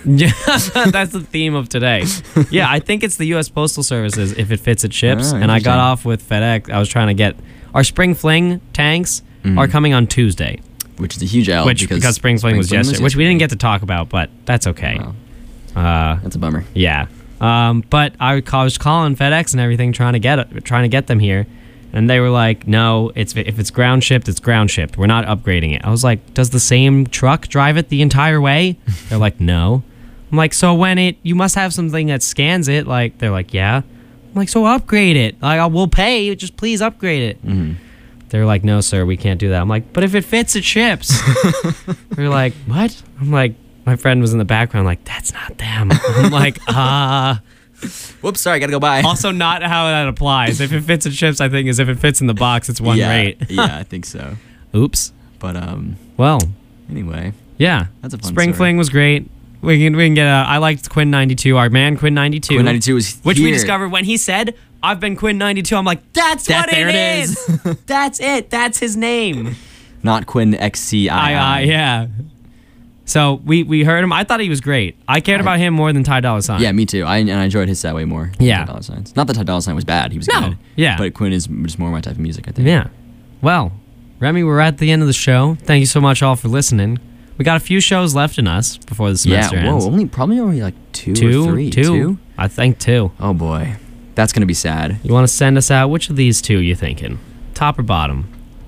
Yeah, that's the theme of today. Yeah, I think it's the U.S. Postal Services if it fits, it ships. And I got off with FedEx. I was trying to get our Spring Fling tanks are coming on Tuesday. Which is a huge L. Because Spring Fling was yesterday, which we didn't get to talk about, but that's okay. Wow. That's a bummer. Yeah. But I was calling FedEx and everything, trying to get them here. And they were like, no, if it's ground shipped, it's ground shipped. We're not upgrading it. I was like, does the same truck drive it the entire way? They're like, no. I'm like, so you must have something that scans it. Like, they're like, yeah. I'm like, so upgrade it. Like, we'll pay. Just please upgrade it. Mm-hmm. They're like, no, sir, we can't do that. I'm like, but if it fits, it ships. They're like, what? I'm like, my friend was in the background, like, that's not them. I'm like, Whoops, sorry, gotta go by. Also, not how that applies. If it fits in ships, I think is if it fits in the box, it's one rate. Yeah, I think so. Oops. But well, anyway, yeah, that's a fun Spring story. Fling was great. We can get. I liked Quinn 92. Our man Quinn 92. Quinn 92 was which here. we discovered when he said, "I've been Quinn 92." I'm like, that's what it is. That's it. That's his name. Not Quinn XCII. Yeah. So we heard him. I thought he was great. I cared about him more than Ty Dolla $ign. Yeah, me too. I enjoyed his set way more. Yeah. Than Ty Dolla $ign's. Not that Ty Dolla $ign was bad. He was good. Yeah. But Quinn is just more my type of music, I think. Yeah. Well, Remy, we're at the end of the show. Thank you so much all for listening. We got a few shows left in us before the semester ends. Probably only like two or three. Two? I think two. Oh boy. That's going to be sad. You want to send us out? Which of these two you thinking? Top or bottom?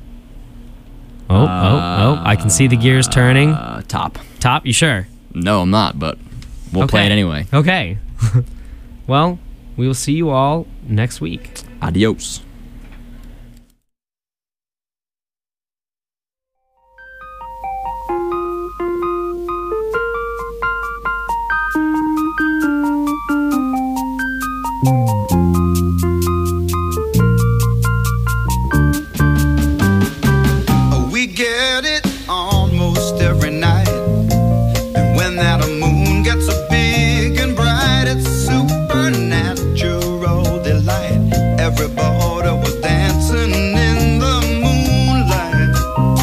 I can see the gears turning. Top. Top, you sure? No, I'm not, but we'll play it anyway. Okay. Well, we will see you all next week. Adios. We get it almost every night, and when that moon gets so big and bright, it's supernatural delight. Everybody was dancing in the moonlight.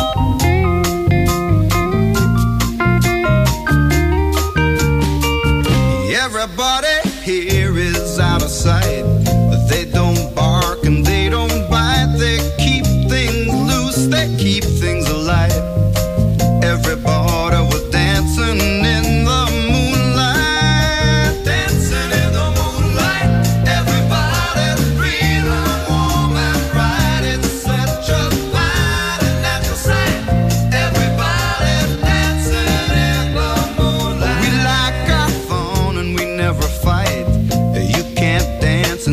Everybody here is out of sight. They don't bark and they don't bite. They keep things loose, they keep things alive. Everybody was dancing in the moonlight. Dancing in the moonlight. Everybody's breathing warm and bright. It's such a fine and natural sight. Everybody's dancing in the moonlight. We like our fun and we never fight. You can't dance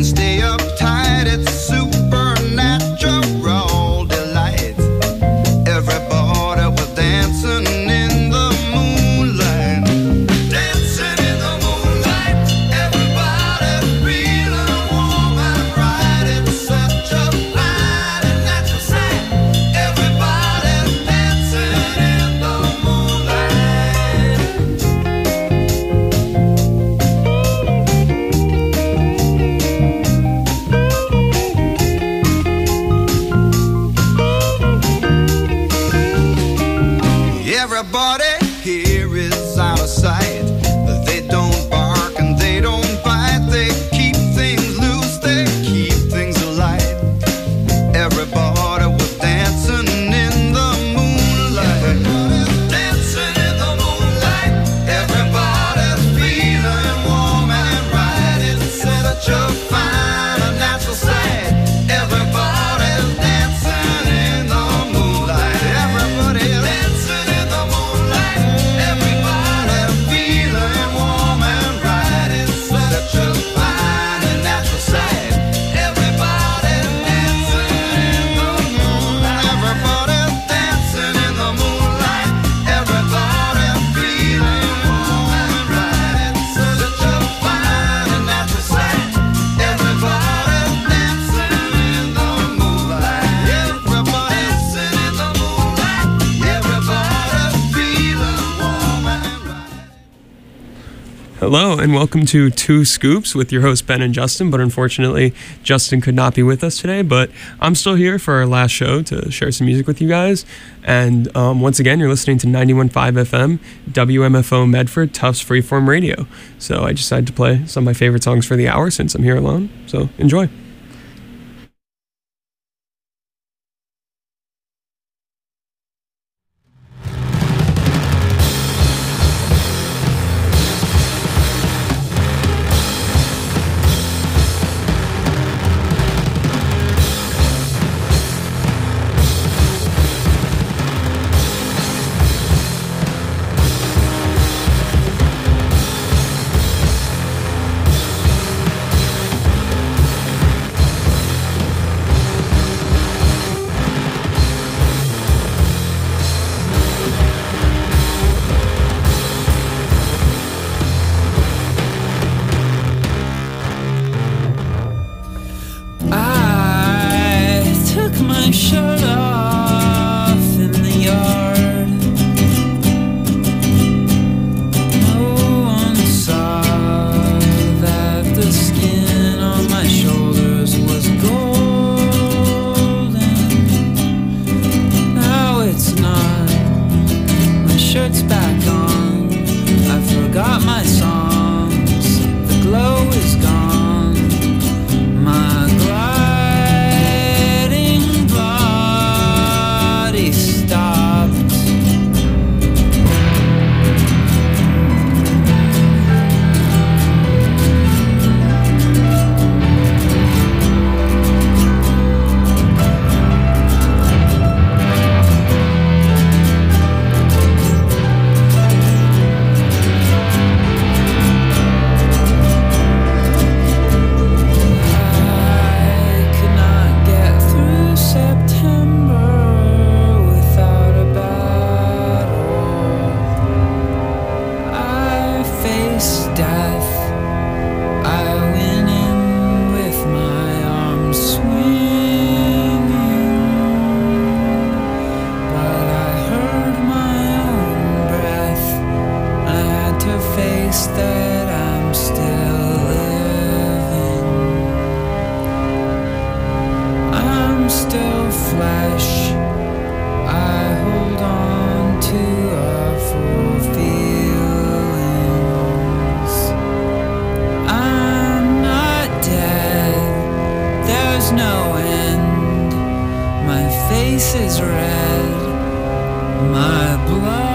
Hello and welcome to Two Scoops with your host Ben and Justin, but unfortunately Justin could not be with us today, but I'm still here for our last show to share some music with you guys. And once again, you're listening to 91.5 FM, WMFO Medford, Tufts Freeform Radio. So I decided to play some of my favorite songs for the hour since I'm here alone. So enjoy. Blood.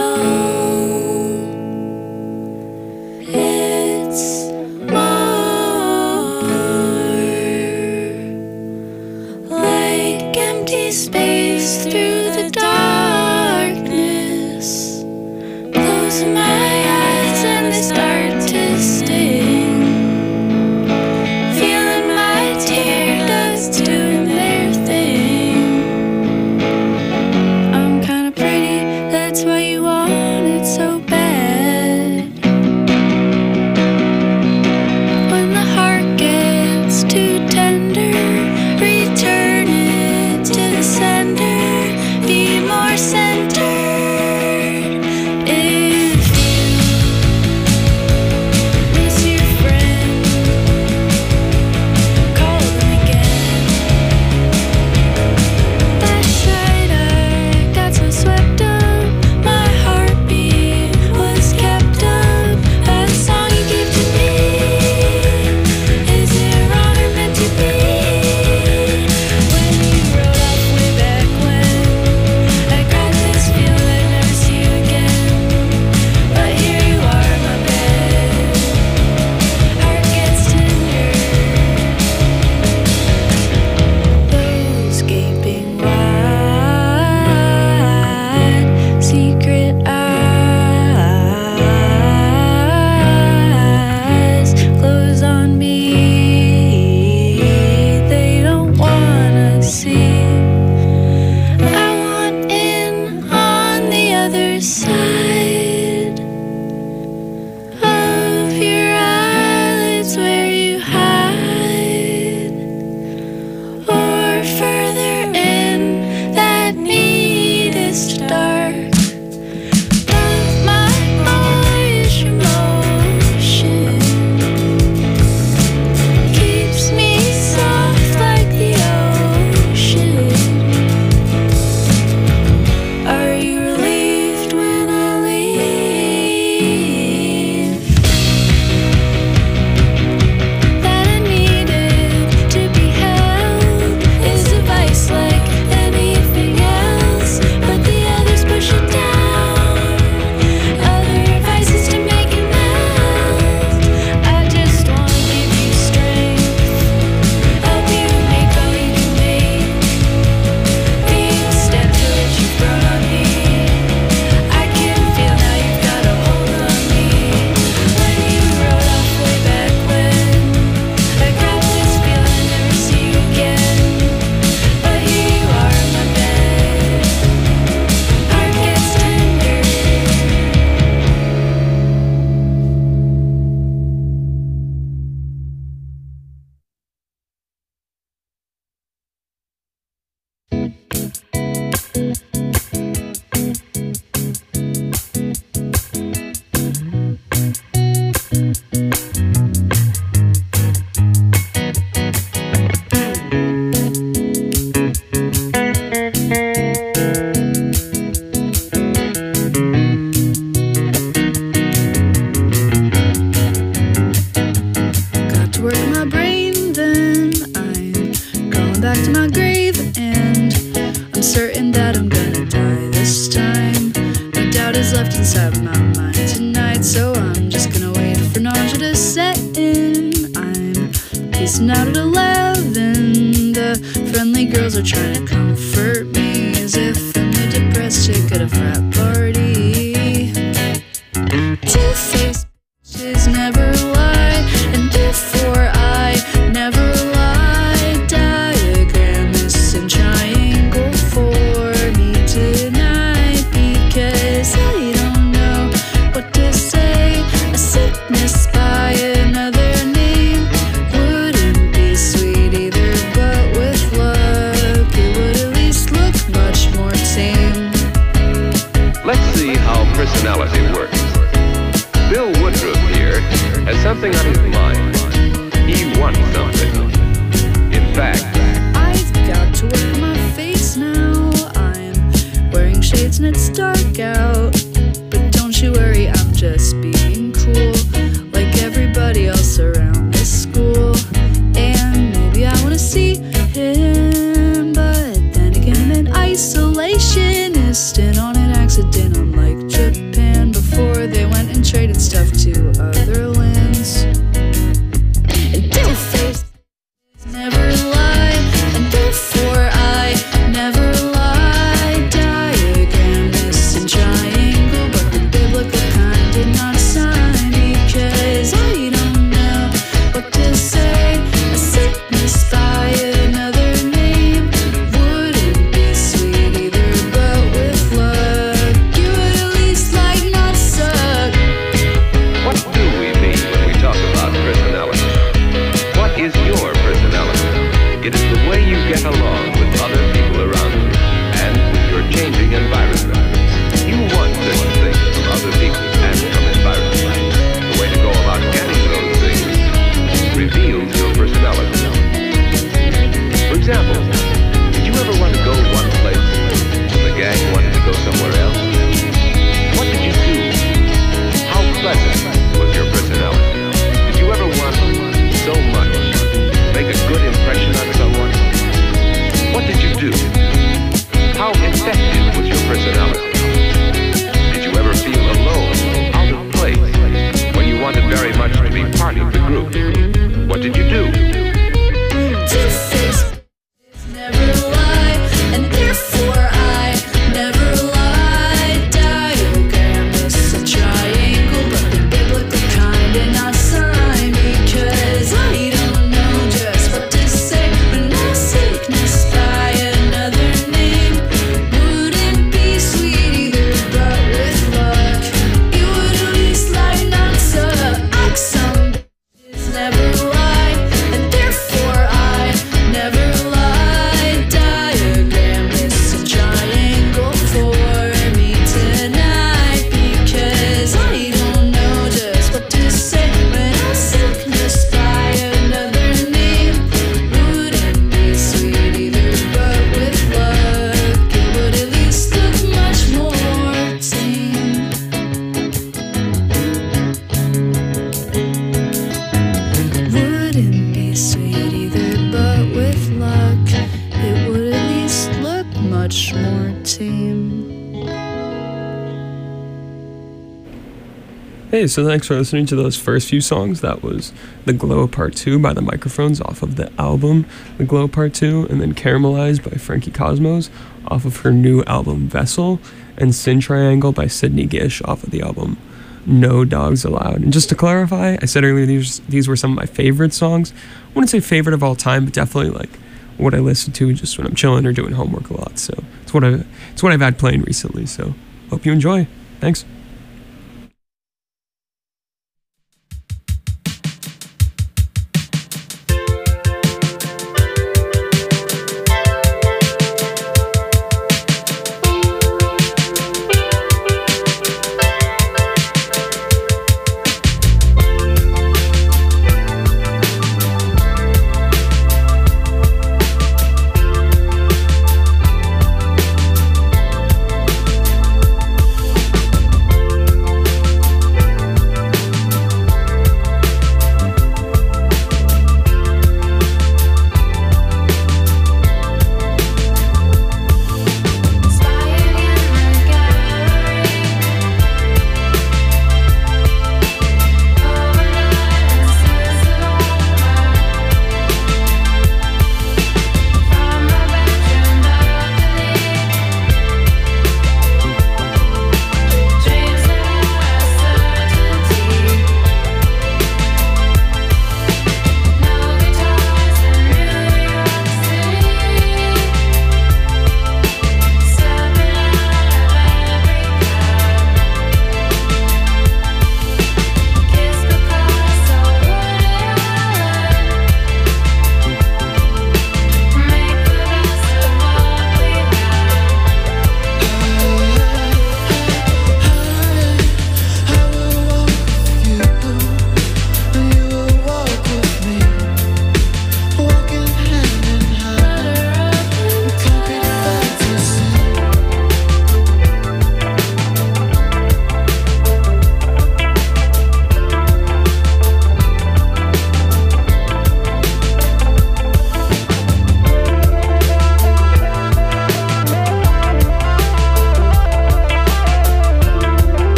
It's more like empty space through the darkness. Closing my eyes and they start to sting. Feeling my tear ducts doing their thing. I'm kinda pretty, that's why you want it so bad. When the heart gets too tender, return it to the sender. Be more centered. If you miss your friend, call them again. That night I got so swept up, my heartbeat was kept up by the song you gave to me. Is it wrong or meant to be? When you wrote off way back when, I got this feeling I'd never see you again. But here you are, my bed. Heart gets tender. Those gaping wide, secret eyes close on me. They don't wanna see. I want in on the other side of your eyelids where you hide, or further in that neatest dark. But my boyish emotion keeps me soft like the ocean. Are you relieved when I leave? That I needed to be held is a vice like anything else, but the others push it down. Other advices to make it melt. I just wanna give you strength, help you make all you can make. Being a step to what you've grown on me. I can feel now you've got a hold on me. When you wrote off way back when, I got this feeling I'd never see you again. But here you are in my bed. Heart gets tender. Got to work my brain, then I'm crawling back to my grave, and I'm certain that I'm gonna die this time. No doubt is left inside my mind tonight, so I'm just gonna wait for nausea to set in. I'm peacing out at 11. The friendly girls are trying to comfort me as if I'm a depressed chick at a frat party. Two-faced bitches never lie, and before I never lie, diagram this in triangle for me tonight, because I don't know what to say. A sickness by another name wouldn't be sweet either, but with luck it would at least look much more tame. Let's see how personality works. Bill Woodruff here has something on his mind. He wants something. In fact, I've got to work my face now. I'm wearing shades and it's dark out. But don't you worry, I'm just being cool, like everybody else around this school. And maybe I wanna see him, but then again I'm an isolationist, and on an accident I'm like Hey, so thanks for listening to those first few songs. That was The Glow Part 2 by The Microphones off of the album The Glow Part 2, and then Caramelized by Frankie Cosmos off of her new album Vessel, and Sin Triangle by Sydney Gish off of the album No Dogs Allowed. And just to clarify, I said earlier these were some of my favorite songs. I wouldn't say favorite of all time, but definitely like what I listen to just when I'm chilling or doing homework a lot. So it's what I've had playing recently. So hope you enjoy. Thanks.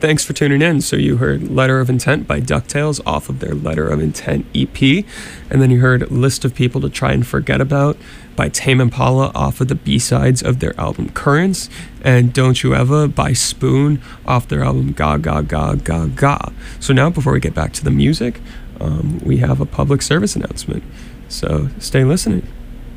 Thanks for tuning in. So you heard Letter of Intent by DuckTales off of their Letter of Intent EP. And then you heard List of People to Try and Forget About by Tame Impala off of the B-sides of their album Currents. And Don't You Ever by Spoon off their album Ga Ga Ga Ga Ga. So now, before we get back to the music, we have a public service announcement. So stay listening.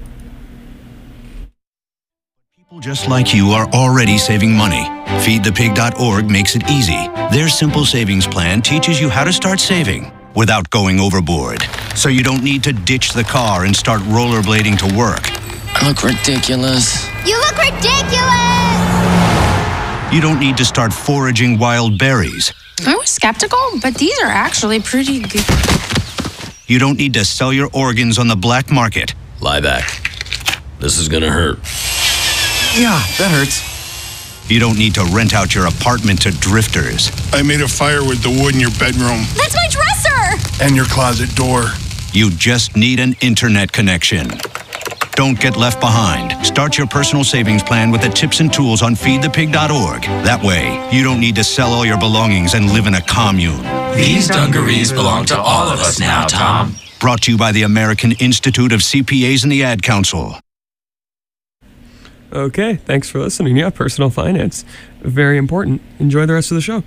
People just like you are already saving money. FeedThePig.org makes it easy. Their simple savings plan teaches you how to start saving without going overboard. So you don't need to ditch the car and start rollerblading to work. I look ridiculous. You look ridiculous! You don't need to start foraging wild berries. I was skeptical, but these are actually pretty good. You don't need to sell your organs on the black market. Lie back. This is gonna hurt. Yeah, that hurts. You don't need to rent out your apartment to drifters. I made a fire with the wood in your bedroom. That's my dresser! And your closet door. You just need an internet connection. Don't get left behind. Start your personal savings plan with the tips and tools on feedthepig.org. That way, you don't need to sell all your belongings and live in a commune. These dungarees belong to all of us now, Tom. Brought to you by the American Institute of CPAs and the Ad Council. Okay, thanks for listening. Yeah, personal finance. Very important. Enjoy the rest of the show.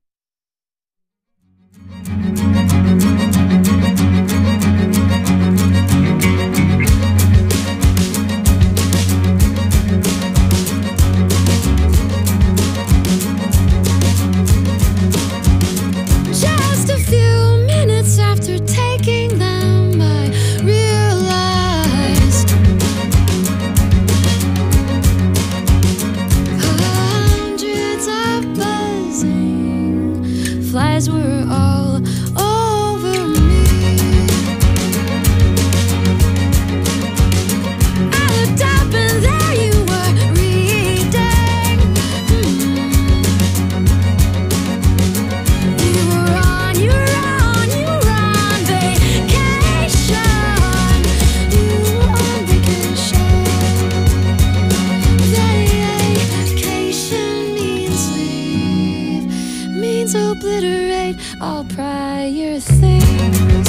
Just a few minutes after taking them, I realized hundreds of buzzing flies were all over me. I looked up and there you were reading. You were on vacation. You were on vacation. Vacation means leave, means obliterate all prior things.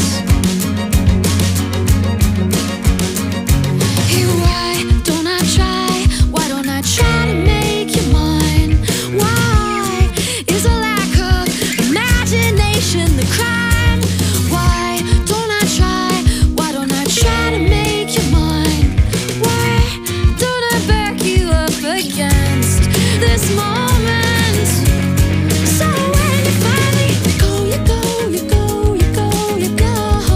Hey, why don't I try? Why don't I try to make you mine? Why is a lack of imagination the crime? Why don't I try? Why don't I try to make you mine? Why don't I back you up against this moment? So when you finally go, you go, you go, you go, you go.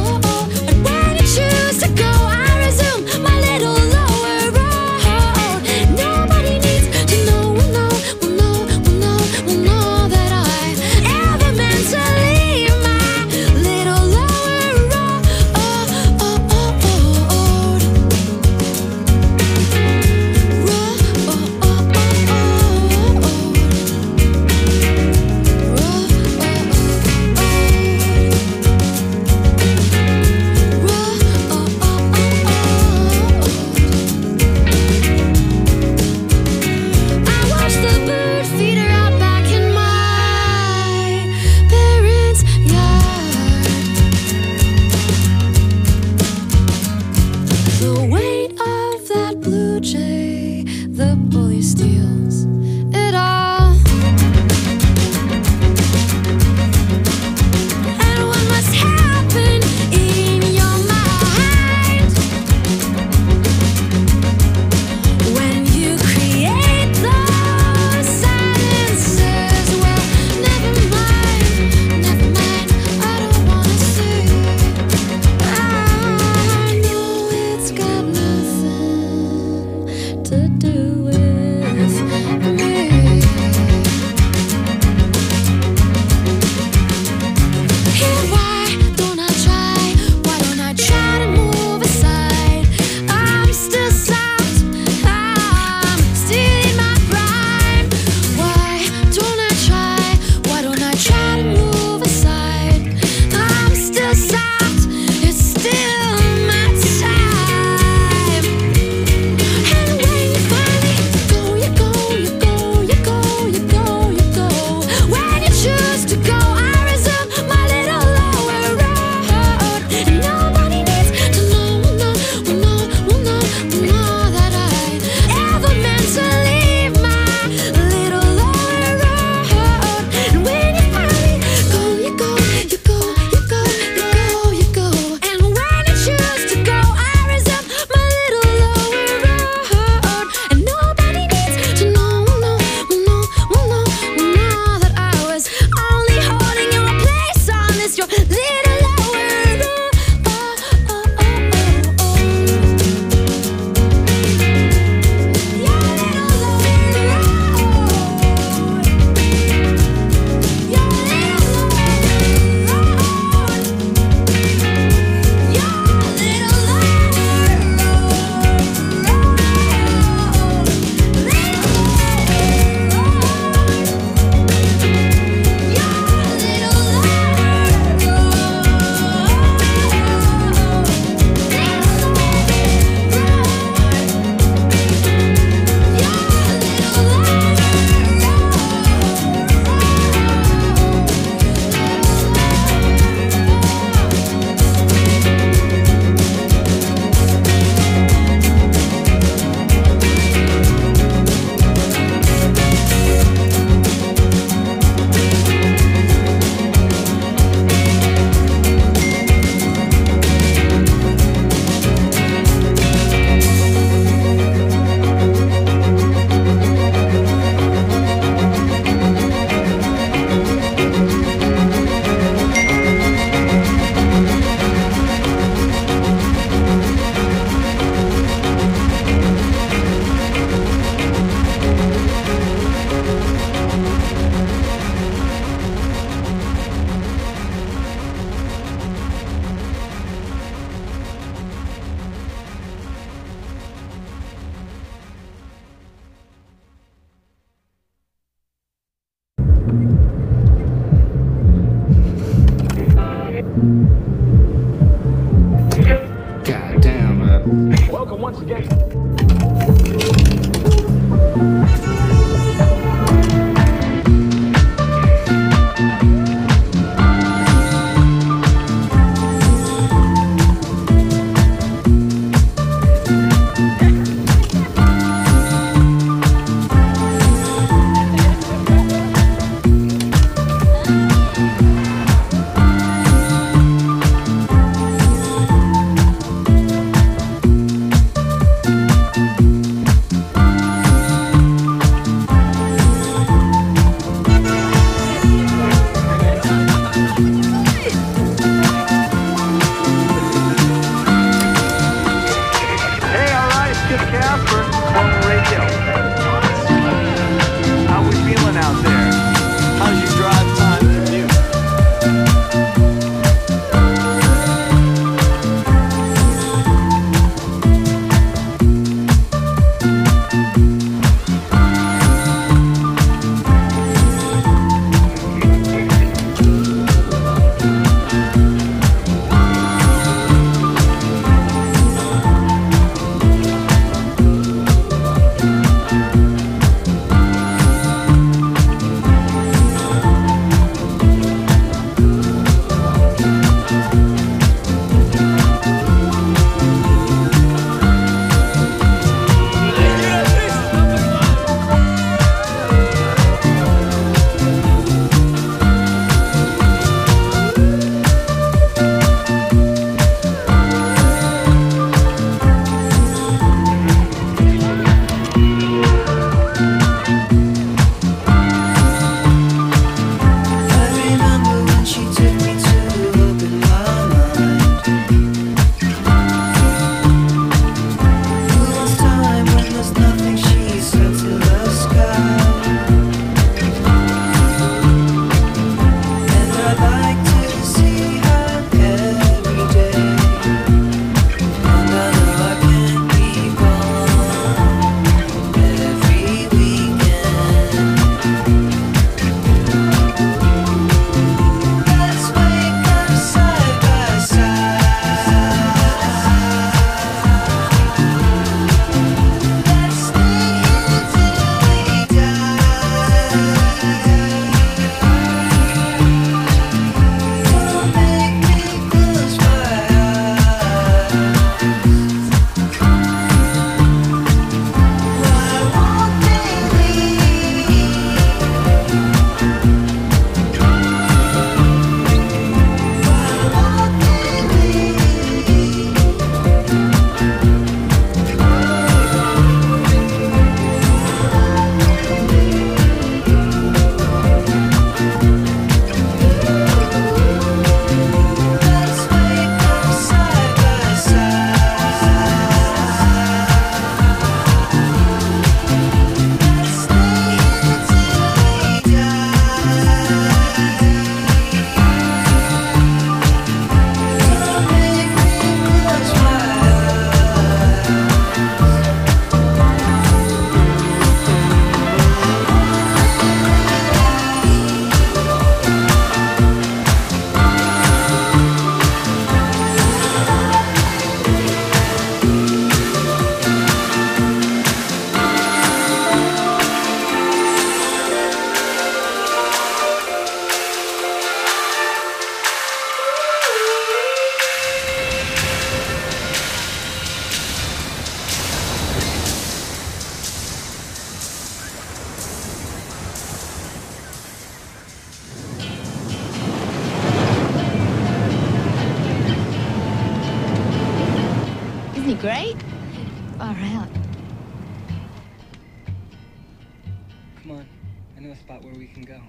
once again. Hey, all right, it's Kip Casper, Clone Radio. How we feeling out there? How's your drive time commute? Isn't he great? Far out. Come on, I know a spot where we can go.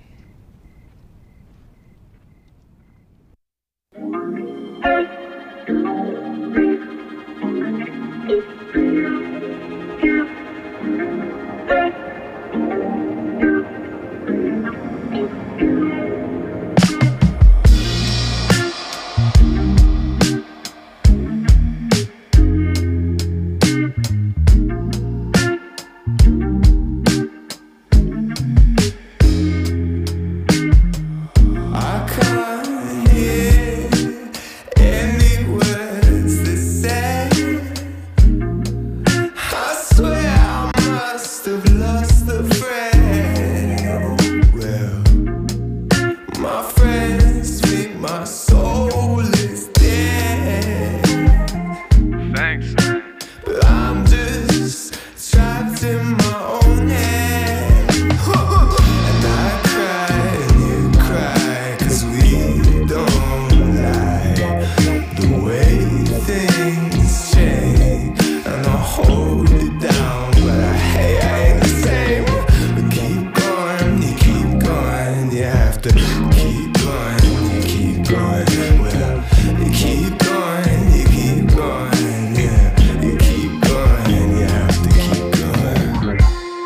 have to keep going, you keep going. Well, you keep going, you keep going, yeah. You keep going, you have to keep going.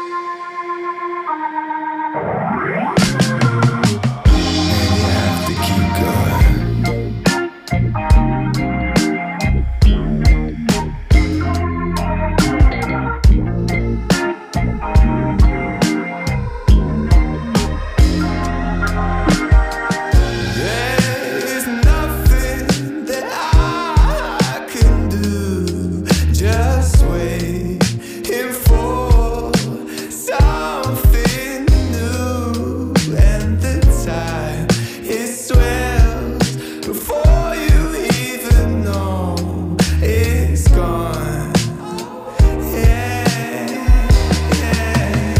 And you have to keep There's nothing that I can do, just waiting for something new, and the time it swells before you even know it's gone. Yeah, yeah.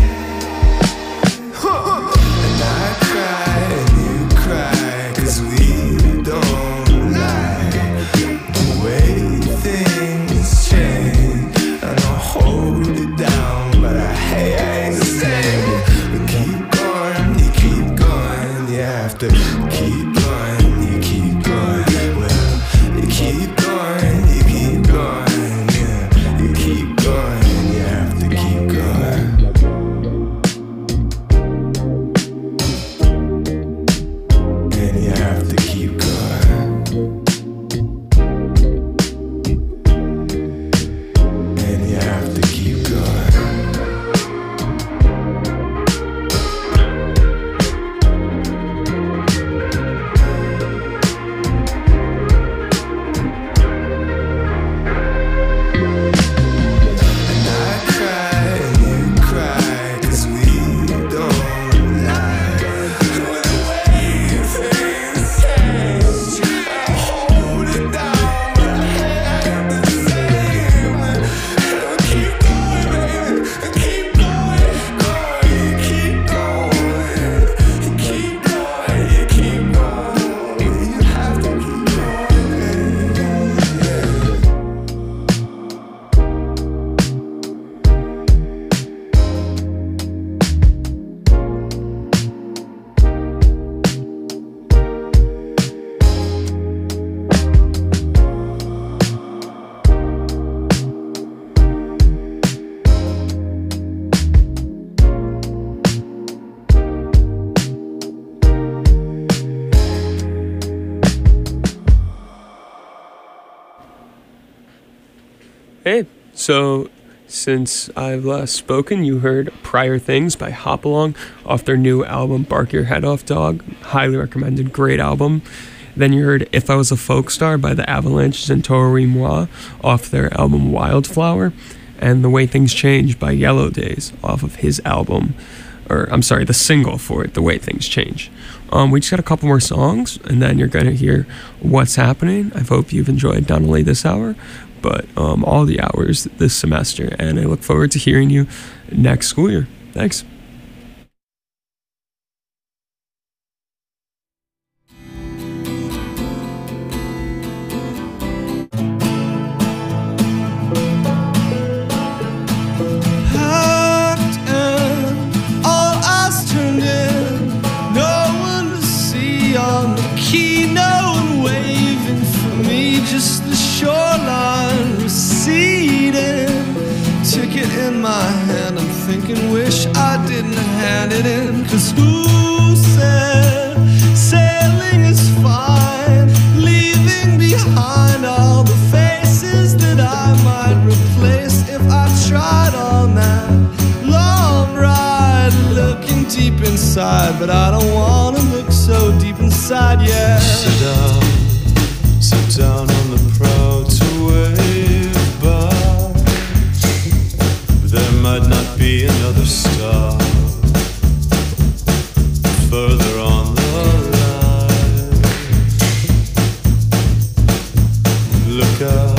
And I cry and you cry, 'cause we don't like the way things change. And I hold it down, but I ain't the same. But keep going, you keep going, you have to keep going, you keep going. Well, you keep going, you keep going, yeah. You keep going, you have to keep going. And you have to keep going. And you have to keep going. And I cry and you cry, 'cause we don't like the way things change. I hold it down, but I ain't the same. Keep going, baby, keep going, going, keep going, keep going, you keep going. You have to keep going, yeah. Hey, so since I've last spoken, you heard Prior Things by Hopalong off their new album, Bark Your Head Off Dog. Highly recommended, great album. Then you heard If I Was a Folk Star by the Avalanches and Tori Moi off their album Wildflower. And The Way Things Change by Yellow Days off of his album, or I'm sorry, the single for it, The Way Things Change. We just got a couple more songs, and then you're going to hear what's happening. I hope you've enjoyed not only this hour, but all the hours this semester, and I look forward to hearing you next school year. Thanks. Hacked and all eyes turned in, no one to see on the quay, no one waving for me, just the shoreline receding. Ticket in my hand, I'm thinking, wish I didn't hand it in. 'Cause who said sailing is fine, leaving behind all the faces that I might replace if I tried on that long ride, looking deep inside, but I don't wanna look so deep inside, yeah. Sit down on the prow to wave by, but there might not be another star further on the line. Look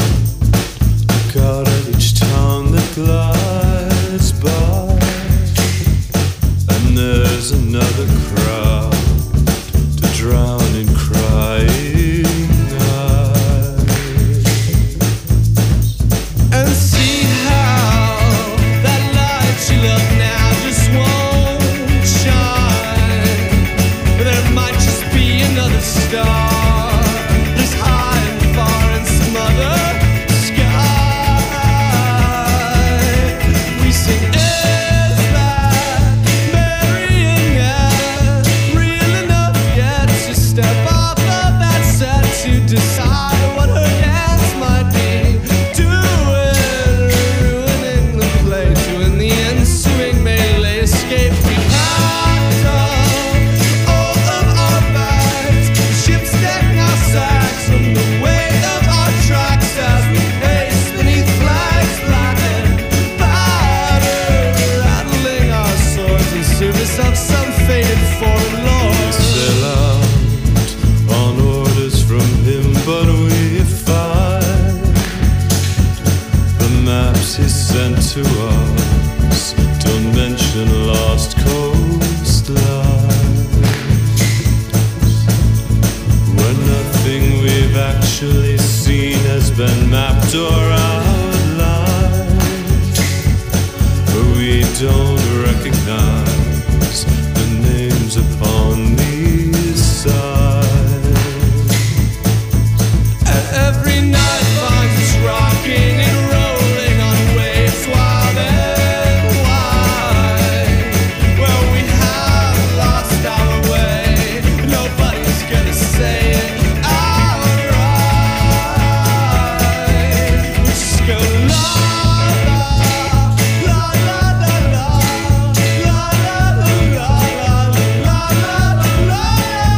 out at each town that glides by, and there's another crowd to drown in crying eyes. And see how that light you love now just won't shine. There star is high and far in some other sky. We sing, is that marrying yet? Real enough yet to step off of that set to decide what her dance might be? Doing, ruining the play to in the ensuing melee escape. We packed up all of our bags, ships decking our sacks from the weight of our tracks as we pace beneath flags black and battered, rattling our swords in service of some faded foreign lord. Sail out on orders from him, but we find the maps he sent to us don't mention lost coastlines. When nothing we've actually seen has been mapped or outlined, we don't recognize the names upon these signs. And every night finds us rocking and rolling on waves wild and wide. Well, we have lost our way. Nobody's gonna say it outright. We just go la la la la la la la la la la la la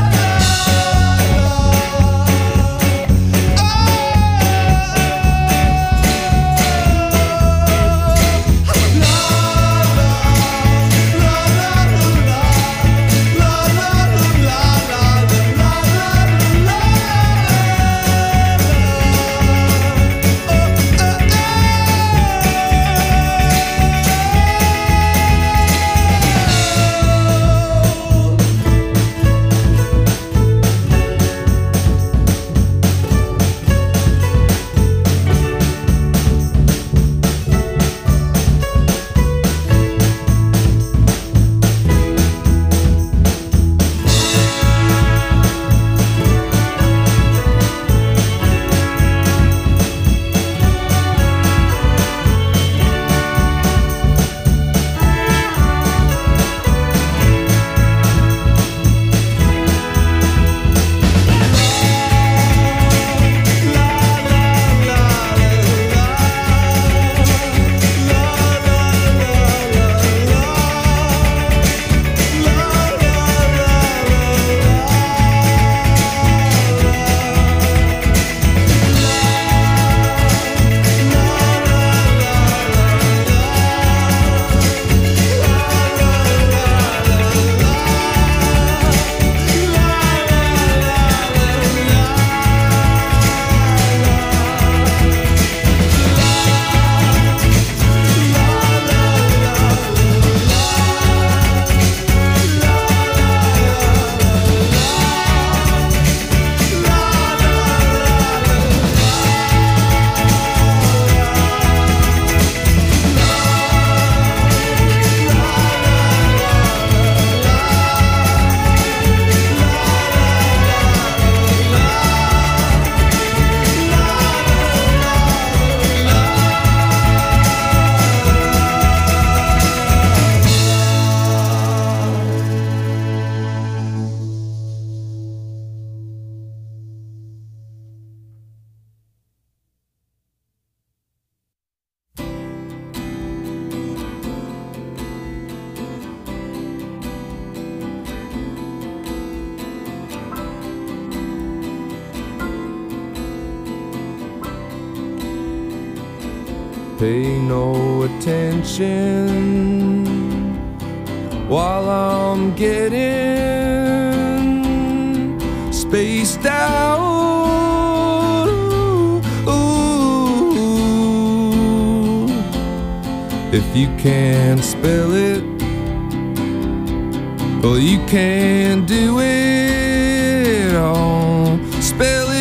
Pay no attention while I'm getting spaced out. Ooh. If you can't spell it, well, you can't do it. Oh, spell